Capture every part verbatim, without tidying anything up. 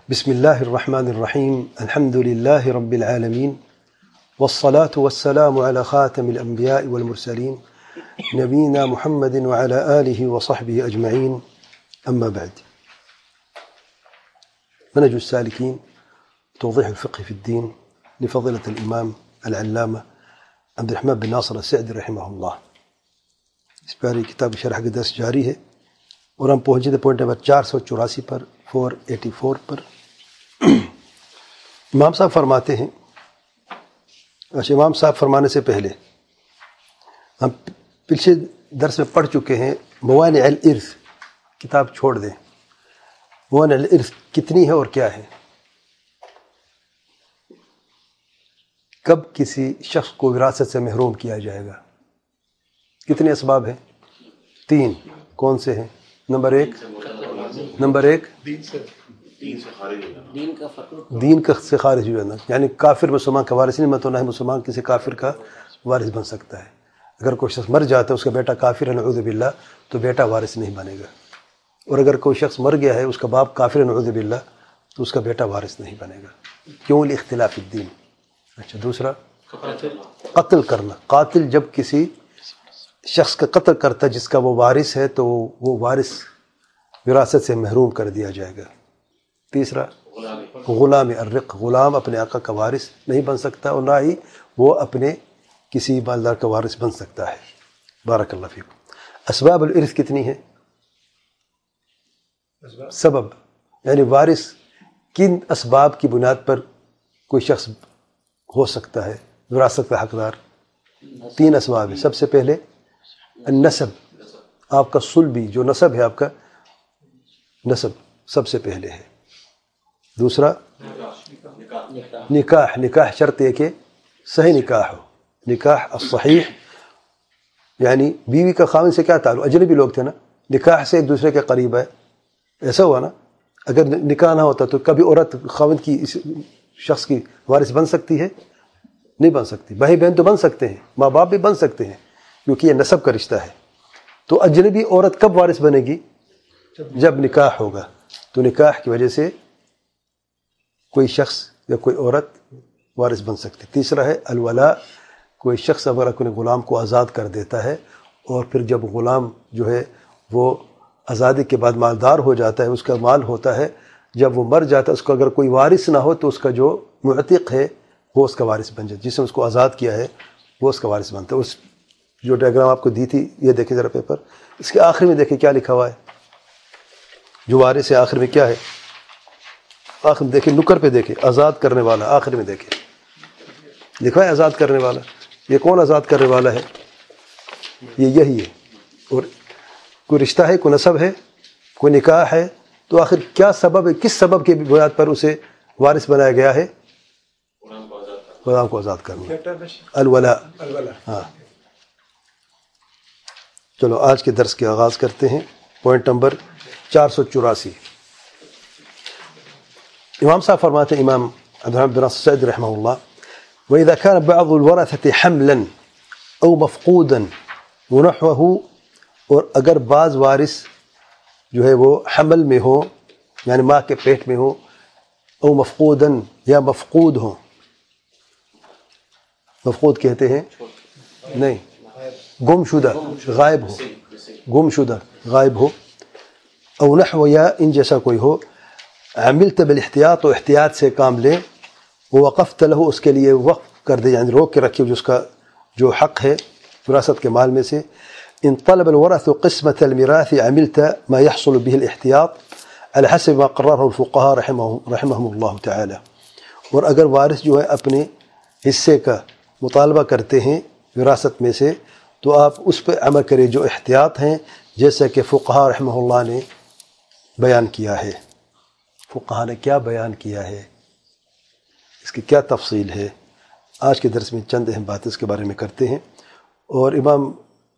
بسم الله الرحمن الرحيم الحمد لله رب العالمين والصلاة والسلام على خاتم الأنبياء والمرسلين نبينا محمد وعلى آله وصحبه أجمعين أما بعد. منهج السالكين توضيح الفقه في الدين لفضيلة الإمام العلامة عبد الرحمن بن ناصر السعدي رحمہ اللہ. اس پیاری کتاب شرح کا درس جاری ہے اور ہم پہنچے تھے پوائنٹ نمبر چار سو چوراسی پر فور ایٹی فور پر. امام صاحب فرماتے ہیں، اچھا امام صاحب فرمانے سے پہلے ہم پچھلے درس میں پڑھ چکے ہیں موانع الارث. کتاب چھوڑ دیں. موانع الارث کتنی ہے اور کیا ہے؟ کب کسی شخص کو وراثت سے محروم کیا جائے گا؟ کتنے اسباب ہیں؟ تین. کون سے ہیں؟ نمبر ایک نمبر ایک دین کا سے خارج ہو جانا، یعنی کافر مسلمان کا وارث نہیں بنتا، نہ مسلمان کسی کافر کا وارث بن سکتا ہے. اگر کوئی شخص مر جاتا ہے، اس کا بیٹا کافر ہے نعوذ باللہ، تو بیٹا وارث نہیں بنے گا. اور اگر کوئی شخص مر گیا ہے، اس کا باپ کافر ہے نعوذ باللہ، تو اس کا بیٹا وارث نہیں بنے گا. کیوں؟ لاختلاف الدین. اچھا دوسرا قتل کرنا. قاتل جب کسی شخص کا قتل کرتا ہے جس کا وہ وارث ہے، تو وہ وارث وراثت سے محروم کر دیا جائے گا. تیسرا غلام الرق. غلام اپنے آقا کا وارث نہیں بن سکتا اور نہ ہی وہ اپنے کسی مالدار کا وارث بن سکتا ہے. بارک اللہ فیکم. اسباب الارث کتنی ہیں؟ سبب یعنی وارث کن اسباب کی بنیاد پر کوئی شخص ہو سکتا ہے وراثت کا حقدار؟ تین اسباب ہیں. سب سے پہلے النسب، آپ کا صلبی جو نسب ہے، آپ کا نسب سب سے پہلے ہے. دوسرا نکاح. نکاح شرط ہے کہ صحیح نکاح ہو. نکاح الصحیح یعنی بیوی کا خاوند سے کیا تعلق؟ اجنبی لوگ تھے نا، نکاح سے ایک دوسرے کے قریب ہے. ایسا ہوا نا. اگر نکاح نہ ہوتا تو کبھی عورت خاوند کی اس شخص کی وارث بن سکتی ہے؟ نہیں بن سکتی. بھائی بہن تو بن سکتے ہیں، ماں باپ بھی بن سکتے ہیں، کیونکہ یہ نسب کا رشتہ ہے. تو اجنبی عورت کب وارث بنے گی؟ جب نکاح ہوگا. تو نکاح کی وجہ سے کوئی شخص یا کوئی عورت وارث بن سکتی. تیسرا ہے الولاء. کوئی شخص اگر اپنے غلام کو آزاد کر دیتا ہے اور پھر جب غلام جو ہے وہ آزادی کے بعد مالدار ہو جاتا ہے، اس کا مال ہوتا ہے، جب وہ مر جاتا ہے، اس کو اگر کوئی وارث نہ ہو تو اس کا جو معتق ہے وہ اس کا وارث بن جاتا ہے. جس نے اس کو آزاد کیا ہے وہ اس کا وارث بنتا ہے. اس جو ڈائیگرام آپ کو دی تھی، یہ دیکھیں ذرا پیپر، اس کے آخر میں دیکھیں کیا لکھا ہوا ہے. جو وارث ہے آخر میں کیا ہے؟ آخر میں دیکھیں، نکر پہ دیکھیں، آزاد کرنے والا. آخر میں دیکھیں لکھا ہے آزاد کرنے والا. یہ کون آزاد کرنے والا ہے؟ یہ یہی ہے. اور کوئی رشتہ ہے، کوئی نسب ہے، کوئی نکاح ہے. تو آخر کیا سبب ہے؟ کس سبب کی بنیاد پر اسے وارث بنایا گیا ہے؟ غلام کو آزاد کرنا. الولاء. ہاں. چلو آج کے درس کے آغاز کرتے ہیں. پوائنٹ نمبر چار سو چوراسی. امام صاحب فرماتے ہیں، امام عبد الرحمن بن ناصر السعدی رحمہ اللہ، وَإِذَا كَانَ بَعْضُ الْوَرَثَةِ حَمْلًا أَوْ مَفْقُودًا وَنَحْوَهُ. اور اگر بعض وارث جو ہے وہ حمل میں ہو، یعنی ماں کے پیٹ میں ہو، او مفقوداً یا مفقود ہو. مفقود کہتے ہیں نہیں، گم شدہ، غائب ہو، گم شدہ غائب ہو. او نحو یا ان جیسا کوئی ہو. عملت بالاحتیاط، و احتیاط سے کام لے. ووقفت له، اس کے لیے وقف کر دے، یعنی روک کے رکھے جو اس کا جو حق ہے وراثت کے مال میں سے. ان طلب الورث قسمة الميراث عملت ما يحصل به الاحتياط على حسب ما قرره الفقهاء رحمهم رحمهم الله تعالى. اور اگر وارث جو ہے اپنے حصے کا مطالبہ کرتے ہیں وراثت میں سے، تو آپ اس پہ عمل کریں جو احتیاط ہیں، جیسا کہ فقہاء رحمہ اللہ نے بیان کیا ہے. فقہاء نے کیا بیان کیا ہے، اس کی کیا تفصیل ہے، آج کے درس میں چند اہم باتیں اس کے بارے میں کرتے ہیں. اور امام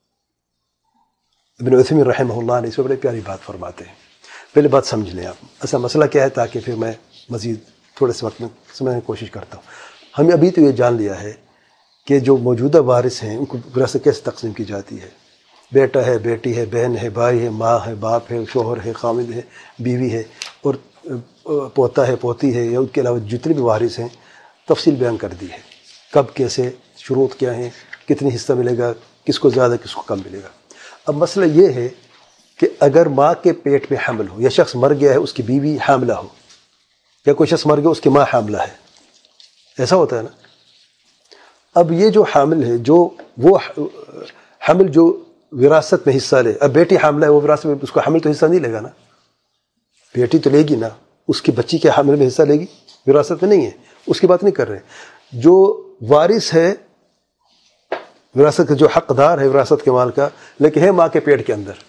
ابن عثیمین رحمہ اللہ نے اس میں بڑی پیاری بات فرماتے ہیں. پہلے بات سمجھ لیں آپ، اصل مسئلہ کیا ہے، تاکہ پھر میں مزید تھوڑے سے وقت میں سمجھنے کی کوشش کرتا ہوں. ہمیں ابھی تو یہ جان لیا ہے کہ جو موجودہ وارث ہیں ان کو وراثت کیسے تقسیم کی جاتی ہے. بیٹا ہے، بیٹی ہے، بہن ہے، بھائی ہے، ماں ہے، باپ ہے، شوہر ہے، خامد ہے، بیوی ہے. اور پوتا ہے پوتی ہے یا ان کے علاوہ جتنے بھی وارث ہیں تفصیل بیان کر دی ہے، کب کیسے، شروط کیا ہیں، کتنی حصہ ملے گا، کس کو زیادہ کس کو کم ملے گا۔ اب مسئلہ یہ ہے کہ اگر ماں کے پیٹ میں حمل ہو یا شخص مر گیا ہے اس کی بیوی حاملہ ہو، یا کوئی شخص مر گیا اس کی ماں حاملہ ہے، ایسا ہوتا ہے نا۔ اب یہ جو حامل ہے، جو وہ حمل جو وراثت میں حصہ لے، اب بیٹی حاملہ ہے، وہ وراثت میں اس کو حمل تو حصہ نہیں لے گا نا، بیٹی تو لے گی نا، اس کی بچی کے حمل میں حصہ لے گی، وراثت میں نہیں ہے، اس کی بات نہیں کر رہے۔ جو وارث ہے وراثت کا، جو حقدار ہے وراثت کے مال کا، لیکن ہے ماں کے پیٹ کے اندر،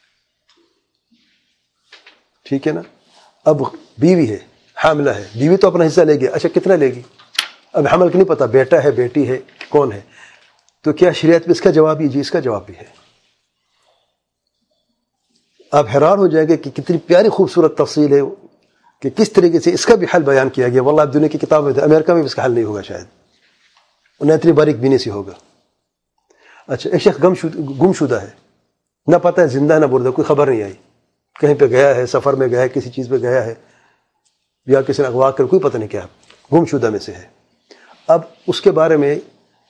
ٹھیک ہے نا۔ اب بیوی ہے، حاملہ ہے، بیوی تو اپنا حصہ لے گی، اچھا کتنا لے گی؟ اب حمل کی نہیں پتہ، بیٹا ہے بیٹی ہے کون ہے، تو کیا شریعت میں اس کا جواب بھی؟ جی اس کا جواب بھی ہے۔ آپ حیران ہو جائیں گے کہ کتنی پیاری خوبصورت تفصیل ہے کہ کس طریقے سے اس کا بھی حل بیان کیا گیا۔ واللہ دنیا کی کتاب میں، امریکہ میں بھی اس کا حل نہیں ہوگا شاید، انہیں اتنی باریک بینی سے ہوگا۔ اچھا ایک شخص گم شدہ ہے، نہ پتہ ہے زندہ نہ مردہ، کوئی خبر نہیں آئی، کہیں پہ گیا ہے، سفر میں گیا ہے، کسی چیز پہ گیا ہے، یا کسی نے اغوا کر، کوئی پتہ نہیں کیا، گم شدہ میں سے ہے۔ اب اس کے بارے میں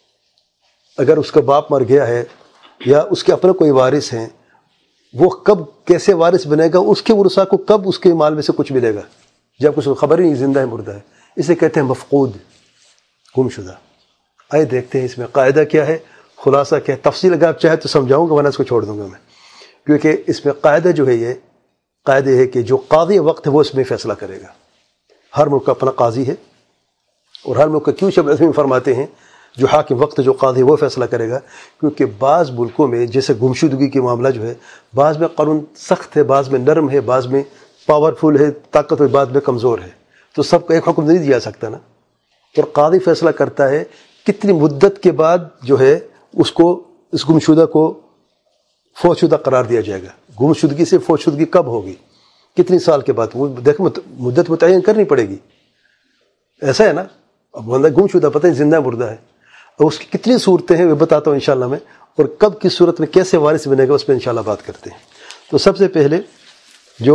اگر اس کا باپ مر گیا ہے یا اس کے اپنے کوئی وارث ہیں، وہ کب کیسے وارث بنے گا، اس کے ورثاء کو کب اس کے مال میں سے کچھ ملے گا جب کچھ خبر ہی نہیں زندہ ہے مردہ ہے، اسے کہتے ہیں مفقود، گم شدہ۔ آئے دیکھتے ہیں اس میں قاعدہ کیا ہے، خلاصہ کیا ہے۔ تفصیل اگر آپ چاہیں تو سمجھاؤں گا، ورنہ اس کو چھوڑ دوں گا میں، کیونکہ اس میں قاعدہ جو ہے، یہ قاعدہ ہے کہ جو قاضی وقت ہے وہ اس میں فیصلہ کرے گا۔ ہر ملک کا اپنا قاضی ہے، اور ہر ملک کا کیوں شب عظیم فرماتے ہیں جو حاکم وقت جو قاضی وہ فیصلہ کرے گا، کیونکہ بعض ملکوں میں جیسے گمشدگی کے معاملہ جو ہے، بعض میں قانون سخت ہے، بعض میں نرم ہے، بعض میں پاورفل ہے، طاقتور، بعض میں کمزور ہے، تو سب کو ایک حکم نہیں دیا سکتا نا۔ اور قاضی فیصلہ کرتا ہے کتنی مدت کے بعد جو ہے اس کو، اس گمشدہ کو فوت شدہ قرار دیا جائے گا۔ گمشدگی سے فوت شدگی کب ہوگی، کتنی سال کے بعد، وہ دیکھ مدت متعین کرنی پڑے گی، ایسا ہے نا۔ اب بندہ گم شدہ پتہ نہیں زندہ مردہ ہے، اور اس کی کتنی صورتیں ہیں وہ بتاتا ہوں انشاءاللہ میں، اور کب کس صورت میں کیسے وارث بنے گا اس پہ انشاءاللہ بات کرتے ہیں۔ تو سب سے پہلے جو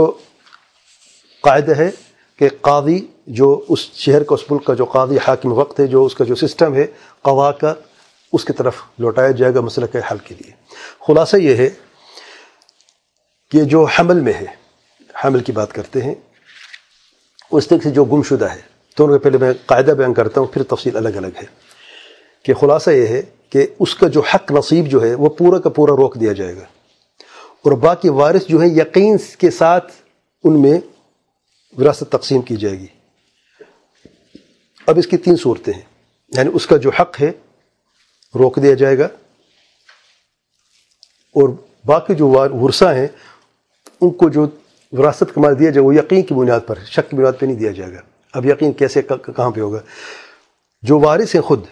قاعدہ ہے کہ قاضی جو اس شہر کا، اس ملک کا جو قاضی حاکم وقت ہے، جو اس کا جو سسٹم ہے قضاء کا، اس کی طرف لوٹایا جائے گا مسئلہ کے حل کے لیے۔ خلاصہ یہ ہے کہ جو حمل میں ہے، حمل کی بات کرتے ہیں، اس طرح سے جو گم شدہ ہے، دونوں کے پہلے میں قاعدہ بیان کرتا ہوں، پھر تفصیل الگ الگ ہے کہ خلاصہ یہ ہے کہ اس کا جو حق نصیب جو ہے وہ پورا کا پورا روک دیا جائے گا، اور باقی وارث جو ہیں یقین کے ساتھ ان میں وراثت تقسیم کی جائے گی۔ اب اس کی تین صورتیں ہیں، یعنی اس کا جو حق ہے روک دیا جائے گا، اور باقی جو ورثاء ہیں ان کو جو وراثت کا مال دیا جائے وہ یقین کی بنیاد پر، شک کی بنیاد پہ نہیں دیا جائے گا۔ اب یقین کیسے، کہاں پہ ہوگا؟ جو وارث ہیں خود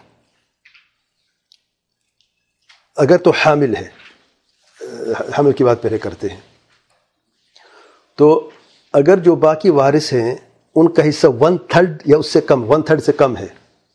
اگر تو حامل ہے، حمل کی بات پہلے کرتے ہیں، تو اگر جو باقی وارث ہیں ان کا حصہ ون تھرڈ یا اس سے کم، ون تھرڈ سے کم ہے،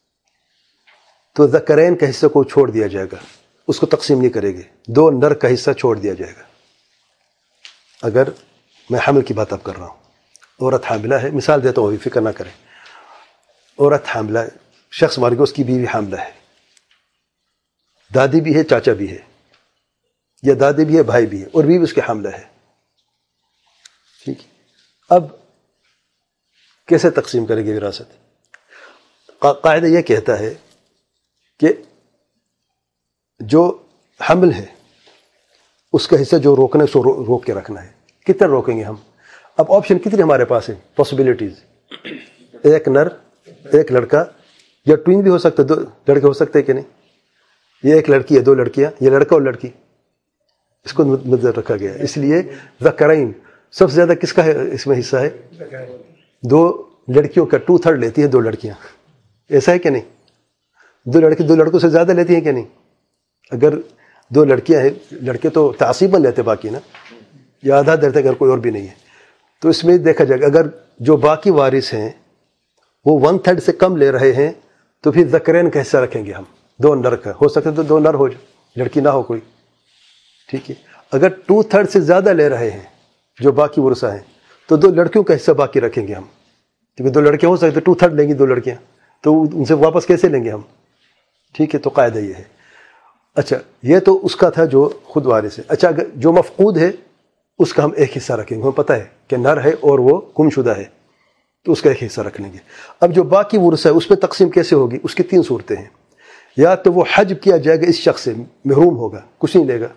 تو ذکرین کا حصہ کو چھوڑ دیا جائے گا، اس کو تقسیم نہیں کرے گے، دو نر کا حصہ چھوڑ دیا جائے گا۔ اگر میں حمل کی بات اب کر رہا ہوں، عورت حاملہ ہے، مثال دیتا ہوں ابھی، فکر نہ کریں، عورت حاملہ ہے، شخص مر گیا، اس کی بیوی حاملہ ہے، دادی بھی ہے چاچا بھی ہے، یا دادی بھی ہے بھائی بھی ہے، اور بیوی اس کے حاملہ ہے، ٹھیک ہے۔ اب کیسے تقسیم کرے گی وراثت؟ قاعدہ یہ کہتا ہے کہ جو حمل ہے اس کا حصہ جو روکنا ہے سو روک کے رکھنا ہے۔ کتنا روکیں گے ہم؟ اب آپشن کتنے ہمارے پاس ہیں، پاسبلٹیز، ایک نر ایک لڑکا، یا ٹوین بھی ہو سکتا ہے، دو لڑکے ہو سکتے ہیں کہ نہیں، یہ ایک لڑکی ہے، دو لڑکیاں، یہ لڑکا اور لڑکی، اس کو نظر رکھا گیا ہے۔ اس لیے ذکرین سب سے زیادہ کس کا ہے اس میں حصہ ہے؟ دو لڑکیوں کا، ٹو تھرڈ لیتی ہیں دو لڑکیاں، ایسا ہے کہ نہیں؟ دو لڑکی دو لڑکوں سے زیادہ لیتی ہیں کہ نہیں؟ اگر دو لڑکیاں ہیں، لڑکے تو تعصیباً لیتے باقی نا، یا آدھا دیتے اگر کوئی اور بھی نہیں ہے، تو اس میں دیکھا جائے گا اگر جو باقی وارث ہیں وہ ون تھرڈ سے کم لے رہے ہیں تو پھر ذکرین کا حصہ رکھیں گے ہم، دو نر کا، ہو سکتا ہے تو دو نر ہو جائے، لڑکی نہ ہو کوئی، ٹھیک ہے۔ اگر ٹو تھرڈ سے زیادہ لے رہے ہیں جو باقی ورثاء ہیں تو دو لڑکیوں کا حصہ باقی رکھیں گے ہم، کیونکہ دو لڑکیاں ہو سکتے ٹو تھرڈ لیں گی دو لڑکیاں، تو ان سے واپس کیسے لیں گے ہم؟ ٹھیک ہے، تو قاعدہ یہ ہے. اچھا یہ تو اس کا تھا جو خود وارث ہے. اچھا اگر جو مفقود ہے اس کا ہم ایک حصہ رکھیں گے، ہمیں پتہ ہے کہ نر ہے اور وہ گم شدہ ہے، تو اس کا ایک حصہ رکھ لیں گے. اب جو باقی ورثہ ہے اس میں تقسیم کیسے ہوگی؟ اس کی تین صورتیں ہیں. یا تو وہ حجب کیا جائے گا، اس شخص سے محروم ہوگا، کچھ نہیں لے گا،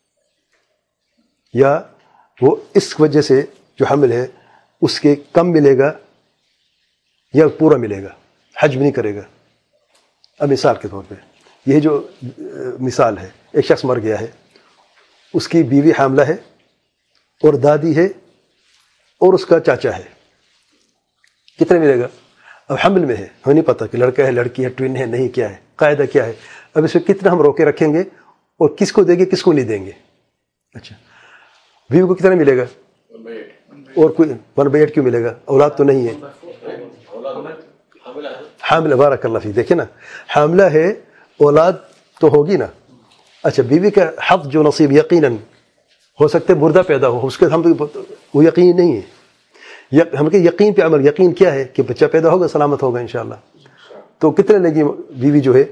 یا وہ اس وجہ سے جو حمل ہے اس کے کم ملے گا یا پورا ملے گا، حجب نہیں کرے گا. اب مثال کے طور پہ یہ جو مثال ہے، ایک شخص مر گیا ہے، اس کی بیوی حاملہ ہے اور دادی ہے اور اس کا چاچا ہے. کتنے ملے گا؟ اب حمل میں ہے، ہمیں نہیں پتہ کہ لڑکا ہے لڑکی ہے ٹوین ہے نہیں، کیا ہے قاعدہ کیا ہے. اب اس میں کتنا ہم روکے رکھیں گے اور کس کو دیں گے کس کو نہیں دیں گے. اچھا بیوی کو کتنا ملے گا؟ اور کوئی ون بائی ایٹ کیوں ملے گا؟ اولاد تو نہیں ہے. حاملہ، بارک اللہ فیک، دیکھیں نا حاملہ ہے، اولاد تو ہوگی نا. اچھا بیوی کا حق جو نصیب یقیناً ہو سکتے مردہ پیدا ہو، اس کے ہم وہ یقین نہیں ہے. ہم کہ یقین پہ عمل، یقین کیا ہے کہ بچہ پیدا ہوگا سلامت ہوگا انشاءاللہ. تو کتنے لے گی بیوی جو ہے؟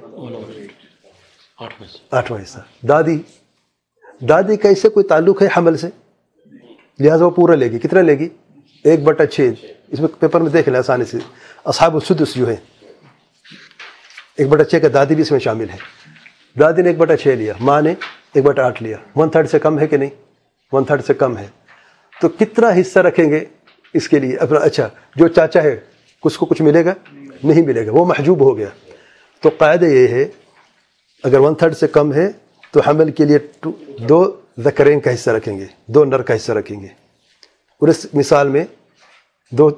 آٹھواں حصہ. دادی دادی کا اس سے کوئی تعلق ہے حمل سے، لہٰذا وہ پورا لے گی. کتنا لے گی؟ ایک بٹا چھ. اس میں پیپر میں دیکھ لیں آسانی سے، اصحاب السدس جو ہے ایک بٹا چھ کا دادی بھی اس میں شامل ہے. دادی نے ایک بٹا چھ لیا، ماں نے ایک بٹا آٹھ لیا. ون تھرڈ سے کم ہے کہ نہیں؟ ون تھرڈ سے کم ہے. تو کتنا حصہ رکھیں گے اس کے لیے اپنا؟ اچھا جو چاچا ہے اس کو کچھ ملے گا؟ نہیں ملے گا، وہ محجوب ہو گیا. تو قاعدہ یہ ہے اگر ون تھرڈ سے کم ہے تو حمل کے لیے دو ذکرین کا حصہ رکھیں گے، دو نر کا حصہ رکھیں گے. اور اس مثال میں دو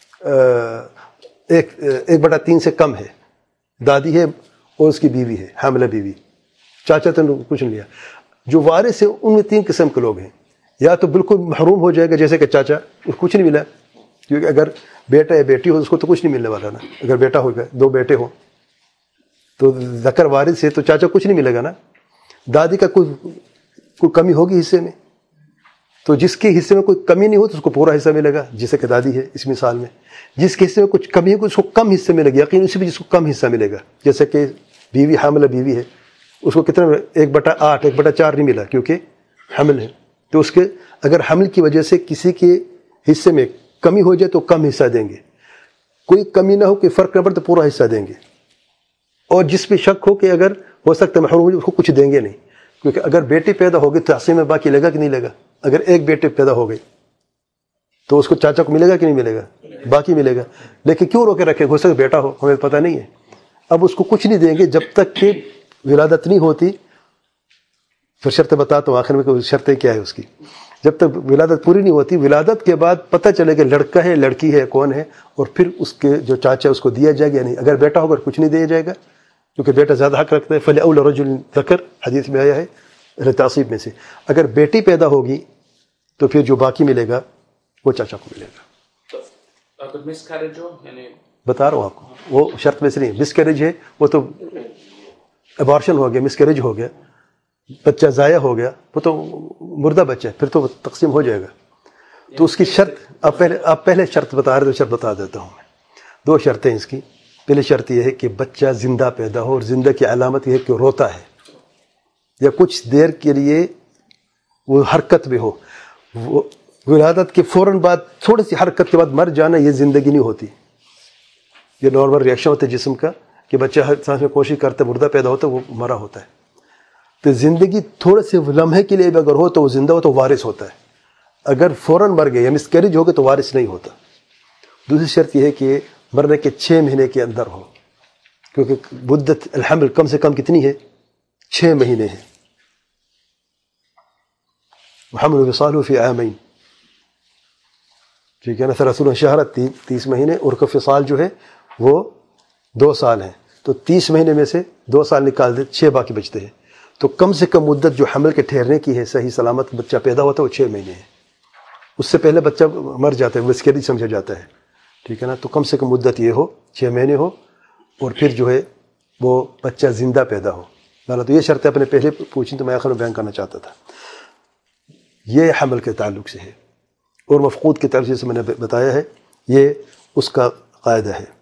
ایک ایک بٹا تین سے کم ہے، دادی ہے اور اس کی بیوی ہے حاملہ بیوی، چاچا تو کچھ نہیں لیا. جو وارث ہے ان میں تین قسم کے لوگ ہیں. یا تو بالکل محروم ہو جائے گا جیسے کہ چاچا، اس کو کچھ نہیں ملا، کیونکہ اگر بیٹا یا بیٹی ہو اس کو تو کچھ نہیں ملنے والا نا. اگر بیٹا ہوگا، دو بیٹے ہوں تو ذکر وارث ہے تو چاچا کچھ نہیں ملے گا نا. دادی کا کوئی کوئی کمی ہوگی حصے میں، تو جس کے حصے میں کوئی کمی نہیں ہو تو اس کو پورا حصہ ملے گا، جیسے کہ دادی ہے اس مثال میں. جس کے حصے میں کچھ کمی ہے اس کو کم حصہ ملے گا، یقین اسی بھی جس کو کم حصہ ملے گا. جیسے کہ بیوی حاملہ بیوی ہے، اس کو کتنا ایک بٹا آٹھ ایک بٹا چار نہیں ملا کیونکہ حمل ہے. تو اس کے اگر حمل کی وجہ سے کسی کے حصے میں کمی ہو جائے تو کم حصہ دیں گے، کوئی کمی نہ ہو کوئی فرق نہ پڑے تو پورا حصہ دیں گے. اور جس پہ شک ہو کہ اگر ہو سکتا ہے محروم ہو جائے اس کو کچھ دیں گے نہیں، کیونکہ اگر بیٹی پیدا ہوگی تو تقسیم میں باقی لے گا کہ نہیں لے گا. اگر ایک بیٹی پیدا ہو گئی تو اس کو چاچا کو ملے گا کہ نہیں ملے گا؟ باقی ملے گا. لیکن کیوں روکے رکھے؟ ہو سکتا بیٹا ہو، ہمیں پتہ نہیں ہے. اب اس کو کچھ نہیں دیں گے جب تک کہ ولادت نہیں ہوتی. پھر شرط بتاتا ہوں آخر میں کہ شرطیں کیا ہے اس کی. جب تک ولادت پوری نہیں ہوتی، ولادت کے بعد پتہ چلے کہ لڑکا ہے لڑکی ہے کون ہے، اور پھر اس کے جو چاچا اس کو دیا جائے گا یا نہیں. اگر بیٹا ہوگا کچھ نہیں دیا جائے گا کیونکہ بیٹا زیادہ حق رکھتا ہے. فَلْيَأْوْلَ رَجُلٍ ذَكَرٍ حدیث میں آیا ہے اہل تعصیب میں سے. اگر بیٹی پیدا ہوگی تو پھر جو باقی ملے گا وہ چاچا کو ملے گا. بتا رہا ہوں آپ کو، وہ شرط میں سے نہیں. مس کیریج ہے وہ تو ابارشن ہو گیا، مس کیریج ہو گیا، بچہ ضائع ہو گیا، وہ تو مردہ بچہ ہے، پھر تو تقسیم ہو جائے گا. تو اس کی شرط آپ پہلے آپ پہلے شرط بتا رہے تو شرط بتا دیتا ہوں میں. دو شرطیں اس کی. پہلی شرط یہ ہے کہ بچہ زندہ پیدا ہو، اور زندہ کی علامت یہ ہے کہ روتا ہے یا کچھ دیر کے لیے وہ حرکت میں ہو. وہ ولادت کے فوراً بعد تھوڑی سی حرکت کے بعد مر جانا یہ زندگی نہیں ہوتی. یہ نارمل ریئیکشن ہوتا ہے جسم کا کہ بچہ ہر سانس میں کوشش کرتا ہے، مردہ پیدا ہوتا ہے، وہ مرا ہوتا ہے. تو زندگی تھوڑے سے لمحے کے لیے بھی اگر ہو تو وہ زندہ ہو تو وارث ہوتا ہے. اگر فوراً مر گئے یا مس کیریج ہو گئے تو وارث نہیں ہوتا. دوسری شرط یہ ہے کہ مرنے کے چھ مہینے کے اندر ہو، کیونکہ مدت الحمل کم سے کم کتنی ہے؟ چھ مہینے ہے. محمد وصالہ فی عامین، ٹھیک ہے نا. رسول شہر تیس مہینے، اور کا فصال جو ہے وہ دو سال ہیں. تو تیس مہینے میں سے دو سال نکال دے، چھ باقی بچتے ہیں. تو کم سے کم مدت جو حمل کے ٹھہرنے کی ہے، صحیح سلامت بچہ پیدا ہوتا ہے وہ چھ مہینے ہے. اس سے پہلے بچہ مر جاتا ہے، مسکیریج سمجھا جاتا ہے، ٹھیک ہے نا. تو کم سے کم مدت یہ ہو، چھ مہینے ہو، اور پھر جو ہے وہ بچہ زندہ پیدا ہو. تو یہ شرطیں اپنے پہلے پوچھیں تو میں آخر میں بیان کرنا چاہتا تھا. یہ حمل کے تعلق سے ہے. اور مفقود کے تعلق سے میں نے بتایا ہے، یہ اس کا قاعدہ ہے.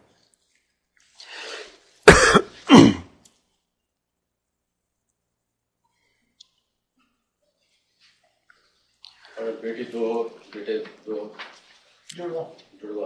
بیٹی دو بیٹے دو جڑوا جڑوا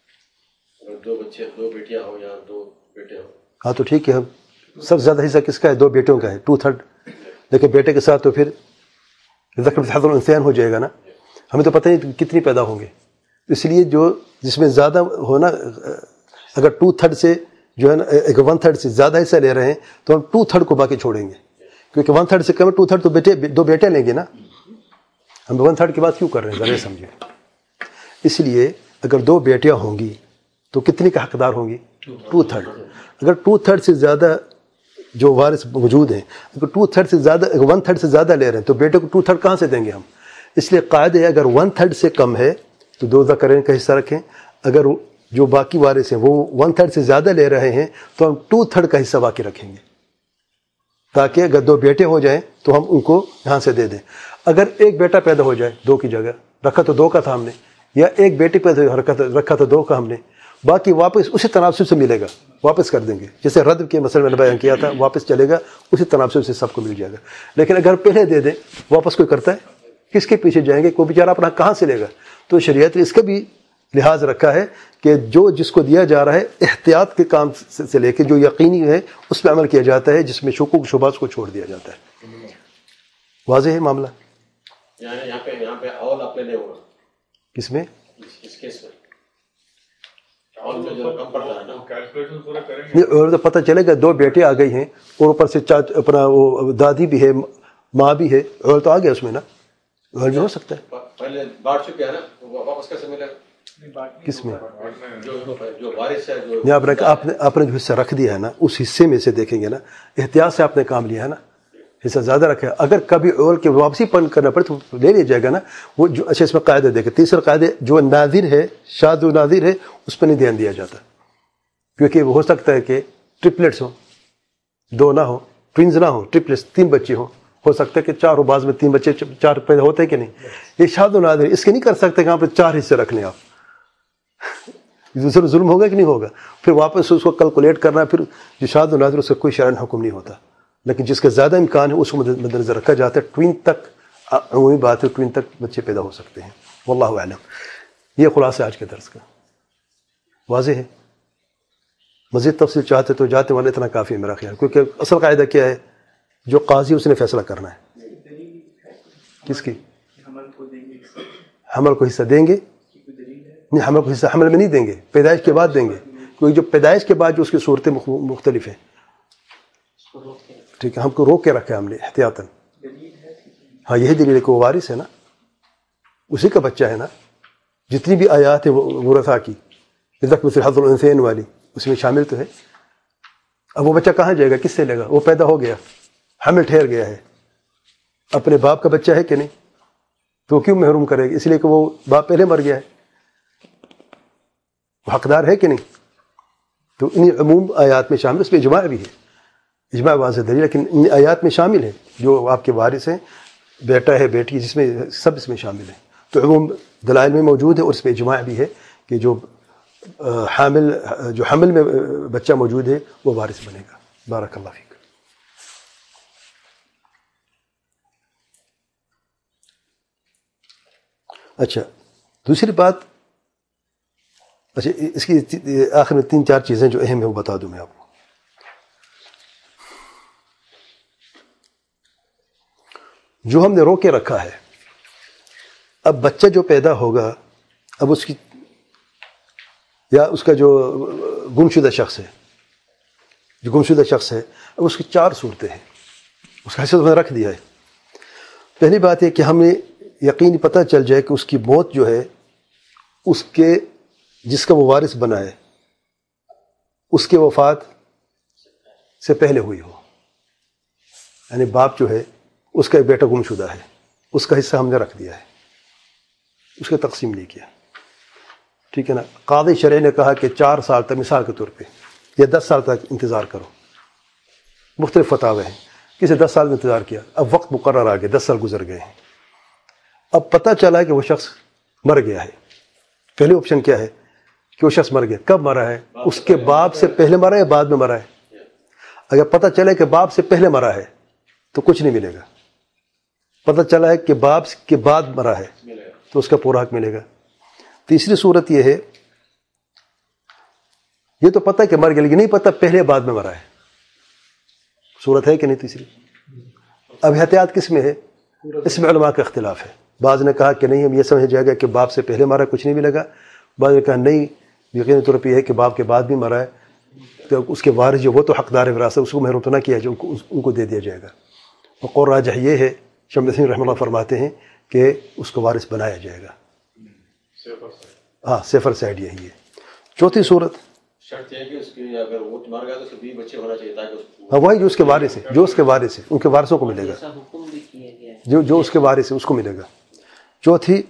دو بچے دو بیٹیاں ہو یا دو بیٹے ہو. ہاں تو ٹھیک ہے. سب سے زیادہ حصہ کس کا ہے؟ دو بیٹوں کا ہے، ٹو تھرڈ. لیکن بیٹے کے ساتھ تو پھر ذکر مثل حظ الانثیین ہو جائے گا نا. ہمیں تو پتہ نہیں کتنی پیدا ہوں گے، اس لیے جو جس میں زیادہ ہونا، اگر ٹو تھرڈ سے جو ہے نا ایک ون تھرڈ سے زیادہ حصہ لے رہے ہیں تو ہم ٹو تھرڈ کو باقی چھوڑیں گے، کیونکہ ون تھرڈ سے کم ٹو تھرڈ تو بیٹے دو بیٹے لیں گے نا. ہم ون تھرڈ کی بات کیوں کر رہے ہیں ذرا سمجھیں. اس لیے اگر دو بیٹیاں ہوں گی تو کتنی کا حقدار ہوں گی؟ Two third. اگر ٹو تھرڈ سے زیادہ جو وارث موجود ہیں، اگر ٹو تھرڈ سے زیادہ ون تھرڈ سے زیادہ لے رہے ہیں تو بیٹے کو ٹو تھرڈ کہاں سے دیں گے ہم؟ اس لیے قاعدہ ہے اگر ون تھرڈ سے کم ہے تو دو ذکرین کا حصہ رکھیں. اگر جو باقی وارث ہیں وہ ون تھرڈ سے زیادہ لے رہے ہیں تو ہم ٹو تھرڈ کا حصہ باقی رکھیں گے، تاکہ اگر دو بیٹے ہو جائیں تو ہم ان کو یہاں سے دے دیں. اگر ایک بیٹا پیدا ہو جائے دو کی جگہ، رکھا تو دو کا تھا ہم نے، یا ایک بیٹی پیدا رکھا تو دو کا ہم نے، باقی واپس اسی تناسب سے ملے گا، واپس کر دیں گے. جیسے رد کے مسئلے میں نے بیان کیا تھا، واپس چلے گا اسی تناسب سے سب کو مل جائے گا. لیکن اگر پہلے دے دیں واپس کوئی کرتا ہے؟ کس کے پیچھے جائیں گے؟ کوئی بیچارہ اپنا کہاں سے لے گا؟ تو شریعت نے اس کا بھی لحاظ رکھا ہے کہ جو جس کو دیا جا رہا ہے احتیاط کے کام سے لے کے جو یقینی ہے اس پہ عمل کیا جاتا ہے، جس میں شکوک شبہات کو چھوڑ دیا جاتا ہے. واضح ہے معاملہ؟ یہاں پہ یہاں پہ اول اپنے لیے ہوگا کس میں؟ اس کیس میں اول میں جو کم پڑتا ہے نا کیلکولیشن پورا کریں گے. اور تو پتہ چلے گا دو بیٹے آ گئی ہیں اور اوپر سے چاچ اپنا وہ دادی بھی ہے، ماں بھی ہے، اور تو آ گیا اس میں نا، اور بھی ہو سکتا ہے. پہلے بانٹ چکے ہیں نا، واپس کیسے ملے گا؟ کس میں؟ جو جو وارث ہے جو نہیں، آپ نے آپ نے آپ نے جو حصہ رکھ دیا ہے نا اس حصے میں سے دیکھیں گے نا، احتیاط سے آپ نے کام لیا ہے نا، حصہ زیادہ رکھا ہے. اگر کبھی اور کے واپسی پن کرنا پڑے تو لے لیا جائے گا نا وہ جو. اچھا اس میں قاعدہ دیکھیں، تیسرا قاعدہ جو ناظر ہے، شاذ و ناظر ہے، اس پہ نہیں دھیان دیا جاتا، کیونکہ وہ ہو سکتا ہے کہ ٹرپلیٹس ہوں، دو نہ ہوں، ٹوینز نہ ہوں، ٹرپلیٹس تین بچے ہوں، ہو سکتا ہے کہ چار ہو، بعض میں تین بچے چار پیدا ہوتے ہیں کہ نہیں. یہ شاذ و نادر، اس کے نہیں کر سکتے کہ یہاں پہ چار حصے رکھ لیں آپ. دوسرا ظلم ہوگا کہ نہیں ہوگا؟ پھر واپس اس کو کیلکولیٹ کرنا، پھر جو شاذ و نادر اس کا کوئی شرعی حکم نہیں ہوتا. لیکن جس کا زیادہ امکان ہے اس کو مد نظر رکھا جاتا ہے. ٹوین تک عمومی بات ہے، ٹوین تک بچے پیدا ہو سکتے ہیں. واللہ اعلم. یہ خلاصہ آج کے درس کا. واضح ہے؟ مزید تفصیل چاہتے تو جاتے والے اتنا کافی ہے میرا خیال، کیونکہ اصل قاعدہ کیا ہے؟ جو قاضی اس نے فیصلہ کرنا ہے. کس کی؟ حمل کو حصہ دیں گے؟ نہیں، حمل کو حصہ حمل میں نہیں دیں گے، پیدائش کے بعد دیں گے، کیونکہ جو پیدائش کے بعد جو اس کی صورتیں مختلف ہیں. ٹھیک ہے، ہم کو روک کے رکھا ہے ہم نے احتیاطاً. ہاں یہی دلیل ہے کہ وہ وارث ہے نا، اسی کا بچہ ہے نا. جتنی بھی آیات ہیں ورثاء کی، ذکر مثل حظ الانثیین والی، اس میں شامل تو ہے. اب وہ بچہ کہاں جائے گا؟ کس سے لے گا؟ وہ پیدا ہو گیا، حمل ٹھہر گیا ہے، اپنے باپ کا بچہ ہے کہ نہیں، تو کیوں محروم کرے گا؟ اس لیے کہ وہ باپ پہلے مر گیا ہے، وہ حقدار ہے کہ نہیں. تو انہیں عموم آیات میں شامل، اس میں اجماع بھی ہے، اجماع واضح دلیل، لیکن ان آیات میں شامل ہے جو آپ کے وارث ہیں، بیٹا ہے، بیٹی، جس میں سب اس میں شامل ہیں. تو عموم دلائل میں موجود ہے، اور اس میں اجماع بھی ہے کہ جو حامل جو حمل میں بچہ موجود ہے وہ وارث بنے گا. بارک اللہ فیک. اچھا دوسری بات، اچھا اس کی آخر میں تین چار چیزیں جو اہم ہیں وہ بتا دوں میں آپ کو. جو ہم نے روک کے رکھا ہے، اب بچہ جو پیدا ہوگا، اب اس کی یا اس کا جو گمشدہ شخص ہے، جو گمشدہ شخص ہے، اب اس کی چار صورتیں ہیں، اس کا حیثیت میں رکھ دیا ہے. پہلی بات یہ کہ ہمیں یقینی پتہ چل جائے کہ اس کی موت جو ہے اس کے جس کا وہ وارث بنا ہے اس کے وفات سے پہلے ہوئی ہو. یعنی باپ جو ہے اس کا ایک بیٹا گم شدہ ہے، اس کا حصہ ہم نے رکھ دیا ہے، اس کا تقسیم نہیں کیا. ٹھیک ہے نا. قاضی شرعی نے کہا کہ چار سال تک مثال کے طور پہ یا دس سال تک انتظار کرو. مختلف فتاوے ہیں، کسی دس سال میں انتظار کیا، اب وقت مقرر آ گیا، دس سال گزر گئے ہیں، اب پتہ چلا کہ وہ شخص مر گیا ہے. پہلے آپشن کیا ہے کہ وہ شخص مر گیا. کب مرا ہے؟ اس کے باپ سے پہلے مرا ہے یا بعد میں مرا ہے؟ اگر پتہ چلے کہ باپ سے پہلے مرا ہے تو کچھ نہیں ملے گا. پتہ چلا ہے کہ باپ کے بعد مرا ہے تو اس کا پورا حق ملے گا. تیسری صورت یہ ہے، یہ تو پتہ ہے کہ مر گیا لیکن نہیں پتہ پہلے بعد میں مرا ہے. صورت ہے کہ نہیں تیسری؟ اب احتیاط کس میں ہے؟ اس میں علماء کا اختلاف ہے. بعض نے کہا کہ نہیں، ہم یہ سمجھ جائے گا کہ باپ سے پہلے مرا کچھ نہیں ملے گا. بعض نے کہا نہیں، یقینی طور پہ یہ ہے کہ باپ کے بعد بھی مرا ہے تو اس کے وارث جو وہ تو حقدار وراثت، اس کو محروم تو نہ کیا جائے، ان کو دے دیا جائے گا. اور قول راجح یہ ہے، شمس الدین رحمہ اللہ فرماتے ہیں کہ اس کو وارث بنایا جائے گا. ہاں، صفر سائڈ یہی ہے. چوتھی صورت شرط ہے کہ اس کی اگر وہ مر گیا تو اس کے بیوی بچے ہونا چاہیے تاکہ اس کو، ہاں وہی جو اس کے وارث ہے، جو اس کے وارث ہے ان کے وارثوں کو ملے گا، جو جو اس کے وارث ہے اس کو ملے گا. چوتھی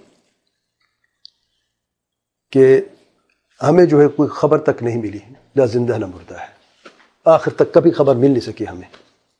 کہ ہمیں جو ہے کوئی خبر تک نہیں ملی، نہ زندہ نہ مردہ ہے، آخر تک کبھی خبر مل نہیں سکی ہمیں.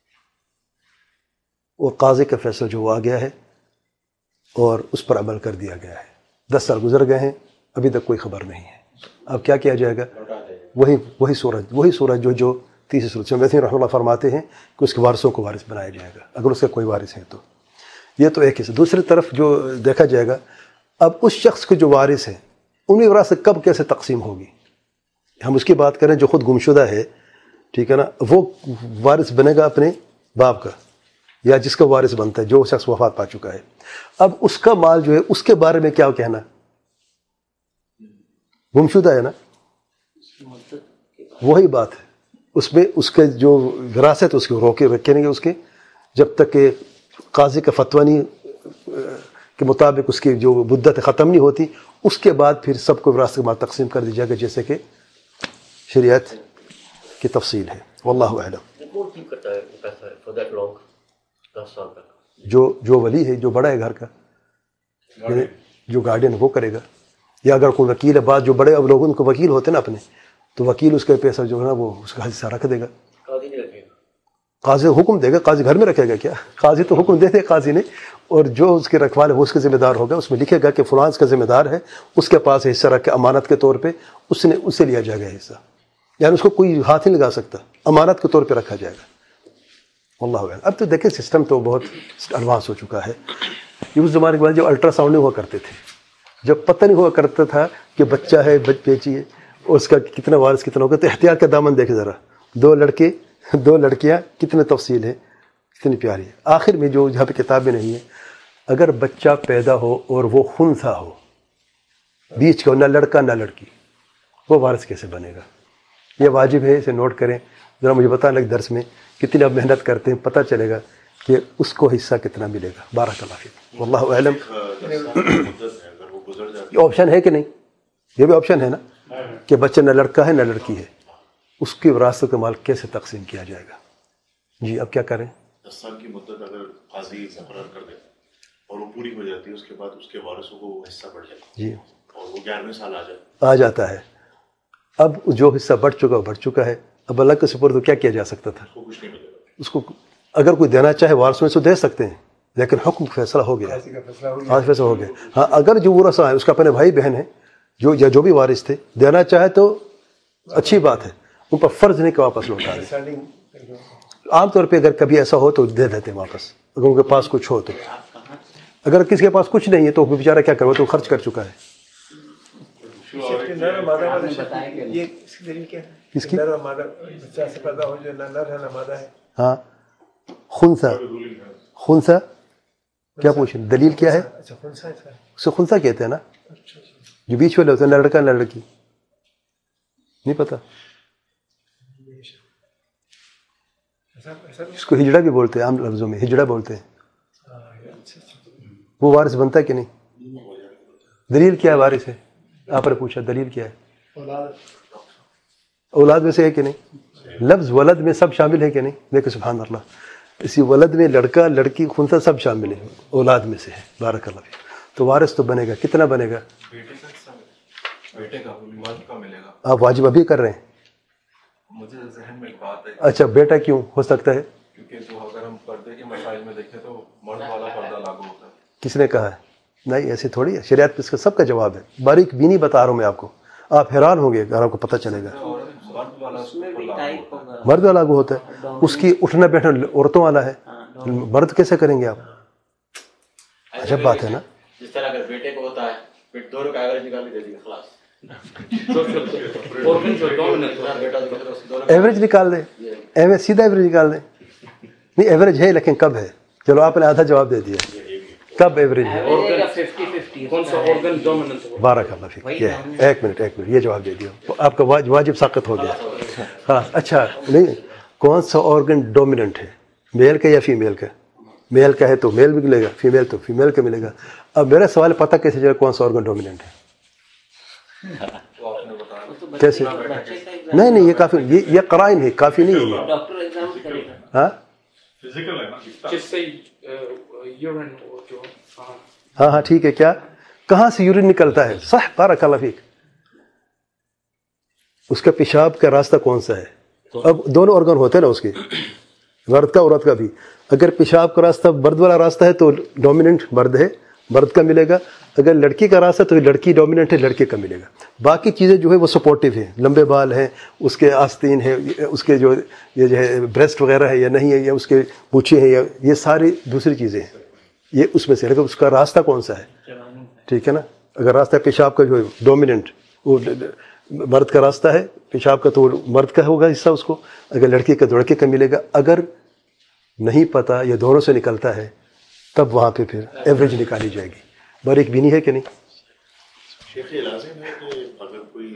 اور قاضی کا فیصلہ جو وہ آ گیا ہے اور اس پر عمل کر دیا گیا ہے. دس سال گزر گئے ہیں، ابھی تک کوئی خبر نہیں ہے. اب کیا کیا جائے گا؟ وہی وہی صورت وہی صورت جو جو تیسری صورت سے ویسے رحمہ اللہ فرماتے ہیں کہ اس کے وارثوں کو وارث بنایا جائے گا اگر اس کا کوئی وارث ہے تو. یہ تو ایک حصہ. دوسری طرف جو دیکھا جائے گا، اب اس شخص کے جو وارث ہیں انہیں وراثت کب کیسے تقسیم ہوگی. ہم اس کی بات کریں جو خود گمشدہ ہے، ٹھیک ہے نا، وہ وارث بنے گا اپنے باپ کا یا جس کا وارث بنتا ہے جو شخص وفات پا چکا ہے. اب اس کا مال جو ہے اس کے بارے میں کیا کہنا؟ گمشدہ ہے نا، وہی بات ہے. اس میں اس کے جو وراثت اس کو روکے رکھیں گے اس کے، جب تک کہ قاضی کا فتویٰ نہیں کے مطابق اس کی جو مدت ختم نہیں ہوتی، اس کے بعد پھر سب کو وراثت کے مال تقسیم کر دی جائے گا جیسے کہ شریعت کی تفصیل ہے. واللہ اعلم. جو جو ولی ہے، جو بڑا ہے گھر کا، جو گارڈین وہ کرے گا. یا اگر کوئی وکیل ہے، بعض جو بڑے اب لوگ ان کو وکیل ہوتے ہیں نا اپنے، تو وکیل اس کا پیسہ جو ہے نا وہ اس کا حصہ رکھ دے گا. قاضی حکم دے گا. قاضی گھر میں رکھے گا کیا؟ قاضی تو حکم دے دے قاضی نے، اور جو اس کے رکھوال ہے وہ اس کے ذمہ دار ہوگا. اس میں لکھے گا کہ فلاں اس کا ذمہ دار ہے، اس کے پاس حصہ رکھ کے امانت کے طور پہ اس نے اس سے لیا جائے گا حصہ. یعنی اس کو کوئی ہاتھ نہیں لگا سکتا، امانت کے طور پہ رکھا جائے گا. واللہ اعلم. اب تو دیکھیں سسٹم تو بہت ایڈوانس ہو چکا ہے. یہ اس زمانے کے بعد جو الٹرا ساؤنڈ نہیں ہوا کرتے تھے، جب پتہ نہیں ہوا کرتا تھا کہ بچہ ہے بیچی ہے اور اس کا کتنا وارث کتنا ہوگا، تو احتیاط کا دامن دیکھے ذرا. دو لڑکے دو لڑکیاں، کتنے تفصیل ہے، کتنی پیاری ہے. آخر میں جو جہاں پہ کتاب میں نہیں ہے، اگر بچہ پیدا ہو اور وہ خنثی ہو، بیچ کا، نہ لڑکا نہ لڑکی، وہ وارث کیسے بنے گا؟ یہ واجب ہے، اسے نوٹ کریں ذرا. مجھے بتانے لگ درس میں کتنی آپ محنت کرتے ہیں، پتہ چلے گا کہ اس کو حصہ کتنا ملے گا. بارک اللہ فیک. واللہ اعلم. یہ آپشن ہے کہ نہیں؟ یہ بھی آپشن ہے نا کہ بچہ نہ لڑکا ہے نہ لڑکی ہے، اس کی وراثت کا مال کیسے تقسیم کیا جائے گا. جی اب کیا کریں؟ دس سال کی مدت اگر قاضی مقرر کر دے اور وہ پوری ہو جاتی ہے، اس کے بعد اس کے وارثوں کو وہ حصہ بڑھ جاتا ہے. جی. اور وہ گیارہویں سال آ جاتا آ جاتا ہے. اب جو حصہ بڑھ چکا وہ بڑھ چکا ہے. اب اللہ کے سپرد تو کیا کیا جا سکتا تھا؟ اس کو کچھ نہیں ملے گا. اس کو اگر کوئی دینا چاہے وارث میں سے دے سکتے ہیں، لیکن حکم فیصلہ ہو گیا، آج فیصلہ ہو گیا. ہاں اگر جو ورثہ ہے اس کا اپنے بھائی بہن ہے جو یا جو بھی وارث تھے، دینا چاہے تو اچھی بات ہے، ان پر فرض نہیں کہ واپس لوٹا دیں. عام طور پہ اگر کبھی ایسا ہو تو دے دیتے ہیں واپس اگر ان کے پاس کچھ ہو تو. اگر کسی کے پاس کچھ نہیں ہے تو وہ بیچارہ کیا کرے، تو خرچ کر چکا ہے. کس کی؟ ہاں خنثی. خنثی کیا پوچھیں؟ دلیل کیا ہے؟ اسے خنثی کہتے ہیں نا، جو بیچ والے ہوتے ہیں، نہ لڑکا نہ لڑکی. نہیں پتا؟ اس کو ہجڑا بھی بولتے ہیں، عام لفظوں میں ہجڑا بولتے ہیں. وہ وارث بنتا ہے کہ نہیں؟ دلیل کیا ہے وارث ہے؟ آپ نے پوچھا دلیل کیا ہے؟ اولاد میں سے ہے کہ نہیں؟ لفظ ولد میں سب شامل ہے کہ نہیں؟ دیکھو سبحان اللہ، اسی ولد میں لڑکا لڑکی خنثی سب شامل ہے، اولاد میں سے ہے. بارک اللہ فیک. تو وارث تو بنے گا. کتنا بنے گا؟ بیٹے کا واجب کا ملے گا. آپ واجب ابھی کر رہے ہیں؟ مجھے ذہن میں ایک بات ہے. اچھا بیٹا کیوں ہو سکتا ہے؟ کیونکہ جو اگر ہم پردے کے مسائل میں دیکھیں تو مرد والا پردہ لاگو ہوتا ہے. کس نے کہا ہے؟ نہیں ایسے تھوڑی ہے. شریعت اس کا سب کا جواب ہے. باریک بینی بتا رہا ہوں میں آپ کو. آپ حیران ہوں گے اگر آپ کو پتہ چلے گا. مرد والا وہ ہوتا ہے, اس کی اٹھنا بیٹھنا عورتوں والا ہے, مرد کیسے کریں گے آپ؟ عجب بات ہے نا. جس طرح اگر بیٹے کو ہوتا ہے دونوں کا ایوریج نکال کے دے دیں خلاص, ایوریج نکال دیں, ایوریج سیدھا ایوریج نکال دیں. نہیں ایوریج ہے لیکن کب ہے؟ چلو آپ نے آدھا جواب دے دیا, کب ایوریج ہے؟ بارک اللہ فیک. ایک منٹ ایک منٹ یہ جواب دے دیا, آپ کا واجب ساقط ہو گیا خلاص. اچھا نہیں, کون سا آرگن ڈومیننٹ ہے, میل کا یا فیمیل کا؟ میل کا ہے تو میل بھی ملے گا, فیمیل تو فیمیل کا ملے گا. اب میرا سوال پتہ کیسے چلے کون سا آرگن ڈومیننٹ ہے؟ کیسے؟ نہیں نہیں یہ کافی, یہ یہ قرائن ہے, کافی نہیں ہے یہ. ہاں ہاں ہاں ٹھیک ہے. کیا کہاں سے یورین نکلتا ہے؟ صح, بارک اللہ فیک. اس کا پیشاب کا راستہ کون سا ہے؟ اب دونوں آرگن ہوتے ہیں نا اس کے, مرد کا عورت کا بھی. اگر پیشاب کا راستہ مرد والا راستہ ہے تو ڈومیننٹ مرد ہے, مرد کا ملے گا. اگر لڑکی کا راستہ تو لڑکی ڈومیننٹ ہے, لڑکے کا ملے گا. باقی چیزیں جو ہے وہ سپورٹیو ہیں, لمبے بال ہیں, اس کے آستین ہے, اس کے جو یہ جو ہے بریسٹ وغیرہ ہے یا نہیں ہے, یا اس کے پوچھے ہیں, یا یہ ساری دوسری چیزیں ہیں, یہ اس میں سے. لیکن اس کا راستہ کون سا ہے؟ ٹھیک ہے نا. اگر راستہ پیشاب کا جو ہے ڈومیننٹ وہ مرد کا راستہ ہے, پیشاب کا تو مرد کا ہوگا حصہ اس کو. اگر لڑکی کا تو لڑکے کا ملے گا. اگر نہیں پتہ یا دونوں سے نکلتا ہے تب وہاں پہ پھر ایوریج نکالی جائے گی. باریک بینی ہے کہ نہیں؟ شیخ یہ لازم ہے کہ اگر کوئی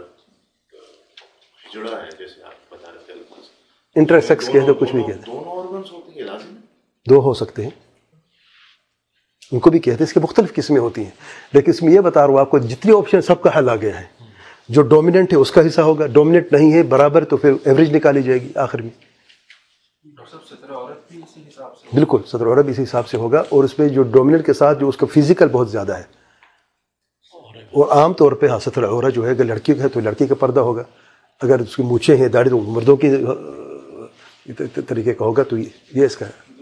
جڑا ہے جیسے آپ بتا رہے تھے انٹرسیکس کہتے کچھ بھی کہتے ہیں, دونوں آرگنز ہوتے ہیں, لازم ہے؟ دو ہو سکتے ہیں, ان کو بھی کہتے ہیں. اس کے مختلف قسمیں ہوتی ہیں, لیکن اس میں یہ بتا رہا ہوں آپ کو جتنی آپشن سب کا حل آ گیا ہے. جو ڈومیننٹ ہے اس کا حصہ ہوگا, ڈومیننٹ نہیں ہے برابر تو پھر ایوریج نکالی جائے گی آخر میں. بالکل صدر عورت بھی اسی حساب سے ہوگا. اور اس میں جو ڈومیننٹ کے ساتھ جو اس کا فزیکل بہت زیادہ ہے, اور عام طور پہ ہاں ستر عورت جو ہے اگر لڑکی کا ہے تو لڑکی کا پردہ ہوگا, اگر اس کی مونچھیں ہیں داڑھی تو مردوں کی طریقے کا ہوگا. تو یہ اس کا ہے.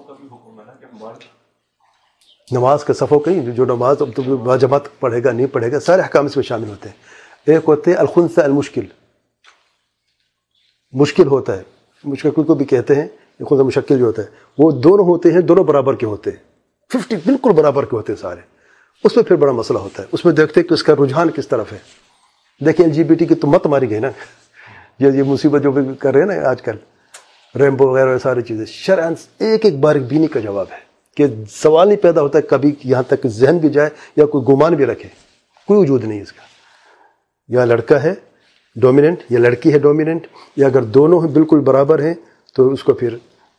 نماز کا صفوں کا نہیں, جو نماز باجماعت پڑھے گا نہیں پڑھے گا سارے احکام اس میں شامل ہوتے ہیں. ایک ہوتے ہیں الخنثى المشکل, مشکل ہوتا ہے, مشکل کو بھی کہتے ہیں. خود مشکل جو ہوتا ہے وہ دونوں ہوتے ہیں, دونوں برابر کے ہوتے ہیں, ففٹی بالکل برابر کے ہوتے ہیں سارے. اس میں پھر بڑا مسئلہ ہوتا ہے. اس میں دیکھتے ہیں کہ اس کا رجحان کس طرف ہے. دیکھیں ایل جی بی ٹی کی تو مت ماری گئی نا, یہ یہ مصیبت جو بھی کر رہے ہیں نا آج کل, ریمبو وغیرہ ساری چیزیں. شرعاً ایک ایک باریک بینی کا جواب ہے کہ سوال نہیں پیدا ہوتا ہے کبھی یہاں تک ذہن بھی جائے یا کوئی گمان بھی رکھے, کوئی وجود نہیں اس کا. یا لڑکا ہے ڈومیننٹ یا لڑکی ہے ڈومیننٹ, یا اگر دونوں ہیں بالکل برابر ہیں تو اس کو پھر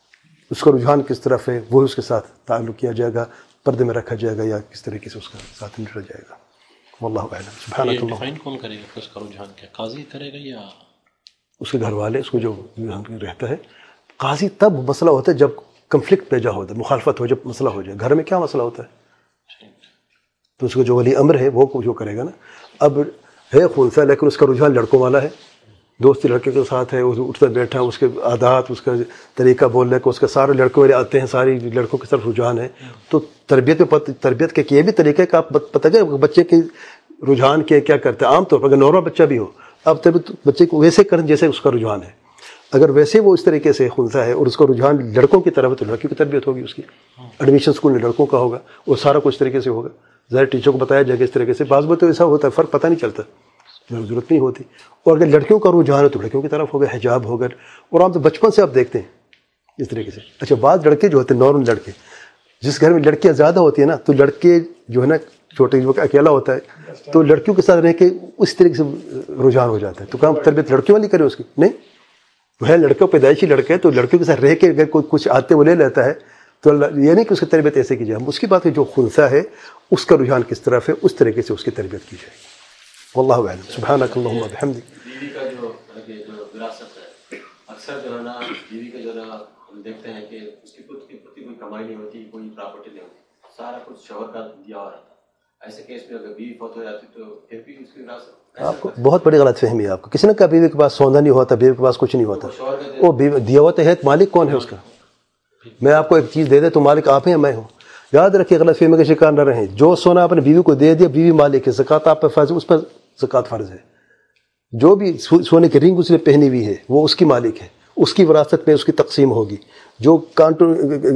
اس کا رجحان کس طرف ہے وہ اس کے ساتھ تعلق کیا جائے گا, پردے میں رکھا جائے گا, یا کس طریقے سے اس کا ساتھ نکلا جائے گا. واللہ اعلم. سبحانک اللہ. ڈیفائن کون کرے گا اس کا رجحان کیا؟ قاضی کرے گا یا اس کے گھر والے, اس کو جو رہتا ہے. قاضی تب مسئلہ ہوتا ہے جب کنفلکٹ پیدا ہوتا ہے, مخالفت ہو, جب مسئلہ ہو جائے. گھر میں کیا مسئلہ ہوتا ہے تو اس کو جو ولی امر ہے وہ جو کرے گا نا. اب ہے خنثیٰ لیکن اس کا رجحان لڑکوں والا ہے, دوستی لڑکے کے ساتھ ہے, اٹھتا بیٹھا, اس کے عادات, اس کا طریقہ بولنے کا, اس کا سارے لڑکوں والے آتے ہیں, ساری لڑکوں کی طرف رجحان ہے. تو تربیت میں تربیت کے یہ بھی طریقہ ہے کہ آپ پتہ ہے بچے کے رجحان کے کیا کرتے ہیں. عام طور پر اگر نارمل بچہ بھی ہو آپ تربیت بچے کو ویسے کریں جیسے اس کا رجحان ہے. اگر ویسے وہ اس طریقے سے خنثیٰ ہے اور اس کا رجحان لڑکوں کی طرف ہے تو لڑکیوں کی تربیت ہوگی, اس کی ایڈمیشن اسکول میں لڑکوں کا ہوگا, اور سارا کچھ طریقے سے ہوگا. ظاہر ٹیچر کو بتایا جائے گا اس طریقے سے. بعض بات تو ایسا ہوتا ہے فرق پتہ نہیں چلتا, ضرورت نہیں ہوتی. اور اگر لڑکیوں کا رجحان ہے تو لڑکیوں کی طرف ہوگا, حجاب ہوگا. اور عام تو بچپن سے آپ دیکھتے ہیں اس طریقے سے. اچھا بعض لڑکے جو ہوتے ہیں نارمل لڑکے, جس گھر میں لڑکیاں زیادہ ہوتی ہیں نا تو لڑکے جو ہے نا چھوٹے جو اکیلا ہوتا ہے تو لڑکیوں کے ساتھ رہ کے اس طریقے سے رجحان ہو جاتا ہے. تو کام تربیت لڑکیوں والی کرے اس کی نہیں, وہ ہے لڑکا پیدائشی لڑکا ہے تو لڑکیوں کے ساتھ رہ کے اگر کوئی کچھ آتے وہ لے لیتا ہے تو یہ نہیں کہ اس کی تربیت ایسے کی جائے. ہم اس کی بات ہے جو خنثیٰ ہے اس کا رجحان کس طرف ہے اس طریقے سے اس کی تربیت کی جائے. واللہ اعلم. سبحانک اللہم وبحمدک. بیوی کا جو جو وراثت ہے, اکثر جو ہے نا بیوی کا جو ہے ہم دیکھتے ہیں کہ اس کی خود کی خود کوئی کمائی نہیں ہوتی, کوئی پراپرٹی نہیں ہوتی, سارا کچھ شوہر کا دیا ہوا رہتا ہے. ایسے کیس میں اگر بیوی فوت ہو جاتی تو پھر بھی اس کی وراثت. آپ کو بہت بڑی غلط فہمی ہے. آپ کو کسی نے کہا بیوی کے پاس سونا نہیں ہوتا, بیوی کے پاس کچھ نہیں ہوتا. وہ دیا ہوا تو ہے, مالک کون ہے اس کا؟ میں آپ کو ایک چیز دے دے تو مالک آپ ہیں یا میں ہوں. یاد رکھیے غلط فہمی کا شکار نہ رہیں. جو سونا آپ نے بیوی کو دے دیا بیوی مالک ہے, زکوٰۃ آپ پہ فرض, اس پر زکوٰۃ فرض ہے. جو بھی سونے کی رنگ اس نے پہنی ہوئی ہے وہ اس کی مالک ہے, اس کی وراثت میں اس کی تقسیم ہوگی. جو کانٹوں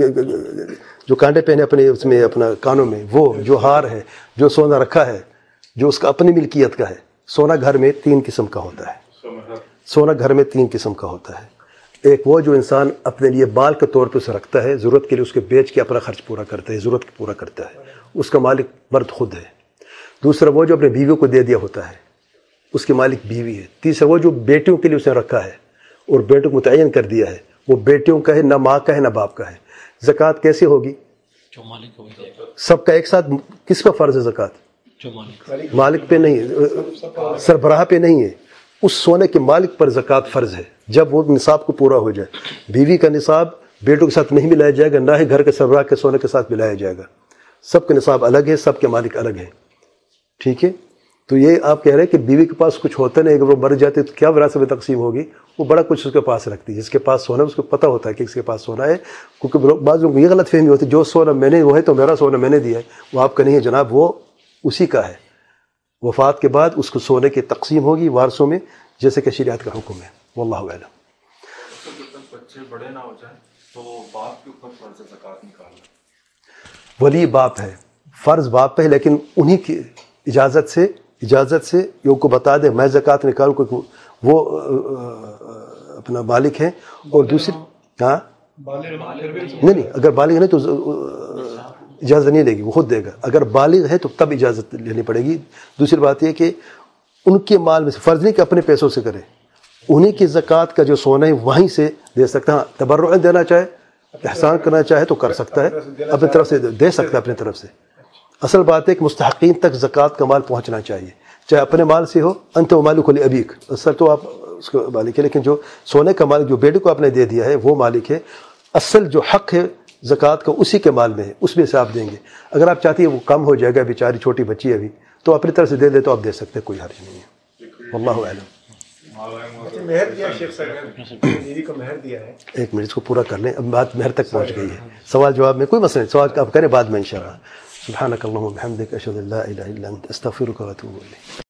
جو کانٹے پہنے اپنے اس میں اپنا کانوں میں, وہ جو ہار ہے, جو سونا رکھا ہے جو اس کا اپنی ملکیت کا ہے. سونا گھر میں تین قسم کا ہوتا ہے. سونا گھر میں تین قسم کا ہوتا ہے. ایک وہ جو انسان اپنے لیے مال کے طور پہ اسے رکھتا ہے, ضرورت کے لیے اس کے بیچ کے اپنا خرچ پورا کرتا ہے, ضرورت پورا کرتا ہے, اس کا مالک مرد خود ہے. دوسرا وہ جو اپنے بیویوں کو دے دیا ہوتا ہے, اس کی مالک بیوی ہے. تیسرا وہ جو بیٹیوں کے لیے اس نے رکھا ہے اور بیٹوں کو متعین کر دیا ہے, وہ بیٹیوں کا ہے, نہ ماں کا ہے نہ باپ کا ہے. زکوٰۃ کیسے ہوگی؟ جو مالک ہو جائے گا. سب کا ایک ساتھ. کس پہ فرض ہے زکوٰۃ؟ جو مالک مالک پہ نہیں ہے, سربراہ پہ نہیں ہے, اس سونے کے مالک پر زکوٰۃ فرض ہے جب وہ نصاب کو پورا ہو جائے. بیوی کا نصاب بیٹوں کے ساتھ نہیں ملایا جائے گا, نہ ہی گھر کے سربراہ کے سونے کے ساتھ ملایا جائے گا. سب کے نصاب الگ ہے, سب کے مالک الگ ہیں. ٹھیک ہے. تو یہ آپ کہہ رہے ہیں کہ بیوی کے پاس کچھ ہوتا نہیں, اگر وہ مر جاتے تو کیا وراثت میں تقسیم ہوگی؟ وہ بڑا کچھ اس کے پاس رکھتی ہے. جس کے پاس سونا ہے اس کو پتہ ہوتا ہے کہ اس کے پاس سونا ہے, کیونکہ بعض لوگوں کو یہ غلط فہمی ہوتی ہے جو سونا میں نے وہ ہے تو میرا سونا میں نے دیا ہے. وہ آپ کا نہیں ہے جناب, وہ اسی کا ہے. وفات کے بعد اس کو سونے کی تقسیم ہوگی وارثوں میں, جیسے کہ شریعت کا حکم ہے. واللہ اعلم. بچے بڑے نہ ہو جائیں تو باپ کے اوپر فرض ہے زکوٰۃ نکالنا. ولی باپ ہے, فرض باپ پہ ہے, لیکن انہی کی اجازت سے اجازت سے یہ کو بتا دے میں زکوٰۃ نکالوں, کیونکہ وہ اپنا مالک ہے. اور دوسری ہاں نہیں نہیں اگر بالغ نہیں تو اجازت نہیں دے گی, وہ خود دے گا. اگر بالغ ہے تو تب اجازت لینی پڑے گی. دوسری بات یہ کہ ان کے مال میں سے فرض نہیں کہ اپنے پیسوں سے کرے, انہی کی زکوٰۃ کا جو سونا ہے وہیں سے دے سکتا ہے. ہاں تبرع دینا چاہے, احسان کرنا چاہے تو کر سکتا ہے, اپنی طرف سے دے سکتا ہے اپنی طرف سے. اصل بات ہے کہ مستحقین تک زکوٰۃ کا مال پہنچنا چاہیے, چاہے اپنے مال سے ہو. انت ومالک لابیک, اصل تو آپ اس کو مالک ہے, لیکن جو سونے کا مالک جو بیٹے کو آپ نے دے دیا ہے وہ مالک ہے. اصل جو حق ہے زکوٰۃ کا اسی کے مال میں ہے, اس میں سے آپ دیں گے. اگر آپ چاہتی ہیں وہ کم ہو جائے گا, بیچاری چھوٹی بچی ہے ابھی, تو اپنی طرف سے دے دے تو آپ دے سکتے, کوئی حرج نہیں ہے. واللہ اعلم. مہر دیا شیخ صاحب, بیوی کو مہر دیا ہے. ایک منٹ اس کو پورا کر لیں, اب بات مہر تک پہنچ گئی ہے. سوال جواب میں کوئی مسئلہ نہیں, سوال آپ کریں بعد میں انشاءاللہ. سبحانک اللہم و بحمدک, اشہد ان لا الہ الا انت, استغفرک و اتوب الیک.